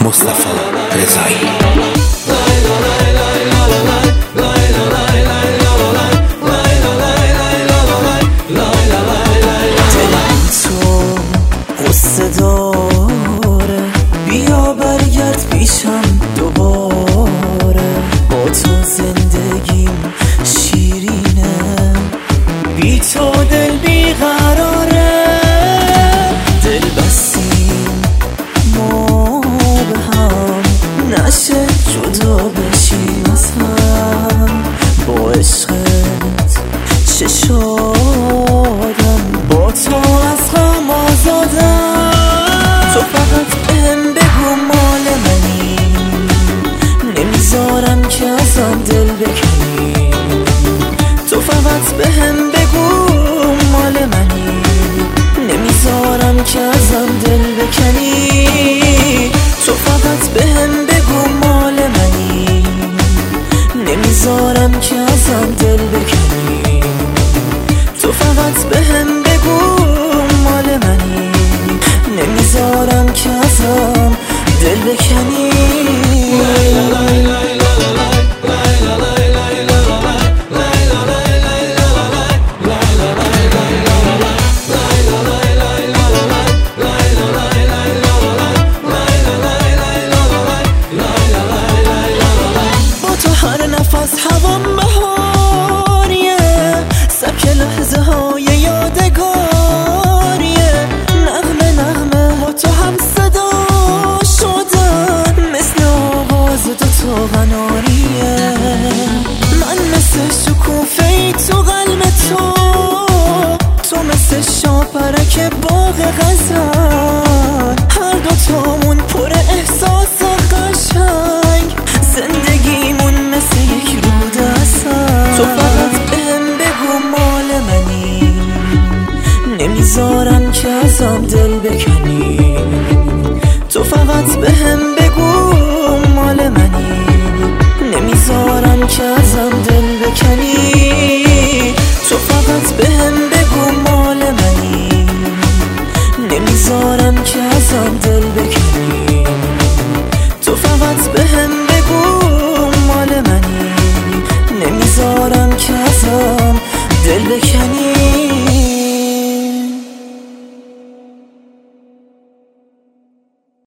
مصطفی رضایی. قصه داره، بیا برگرد پیشم دوباره. با تو زندگیم شیرینه، بی تو دل بیقراره. دل بستیم ما به هم، نشه جدا بشیم از هم. با عشقت چه شادم، با تو از غم آزادم. تو فقط بهم بگو مال منی، نمیذارم که ازم دل بکنی. تو فقط بهم بگو مال منی، نمیذارم که ازم دل بکنی. تو فقط بهم بگو مال منی، نمیذارم که ازم دل بکنی. تو فقط بهم بگو مال منی، نمیذارم که ازم دل بکنی. با تو هر نفس هوام بهاریه، سبک لحظه های یادگاریه. نغمه نغمه با تو هم صدا شدن، مثل آواز دوتا قناریه. من مثل شکوفه‌ای تو قلب تو، تو مثل شاپرک باغ غزل. هر دوتامون پر احساس قشنگ، زندگیمون مثل یک رود عسل. تو فقط بهم بگو مال منی، نمیذارم که ازم دل بکنی. تو فقط بهم بگو مال منی، نمیذارم که ازم دل بکنی. تو فقط بهم بگو مال منی، نمیذارم که ازم دل بکنی. تو فقط بهم بگو مال منی، نمیذارم که ازم دل بکنی.